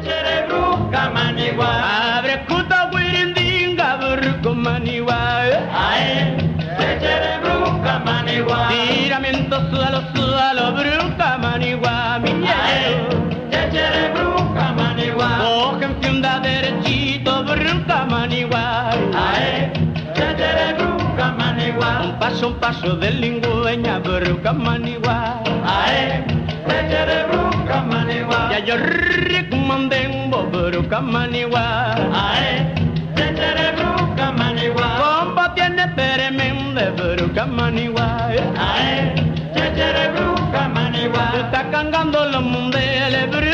chere bruca manigua. Abre kuta wirindinga bruca manigua. Ay, chere bruca manigua. Tiramiento suelo, suelo, bruca manigua, mi Ay, chere bruca manigua. coge en fiunda derechito, bruca manigua. Ay, chere bruca manigua. Un paso de lingüeña, bruca manigua. Ay, chere bruca manigua. Ya yo recomendembo, bruca manigua. Ay, chere bruca manigua. Compa tiene peremende, bruca manigua. Ay, chere bruca manigua. Está cangando los mundeles,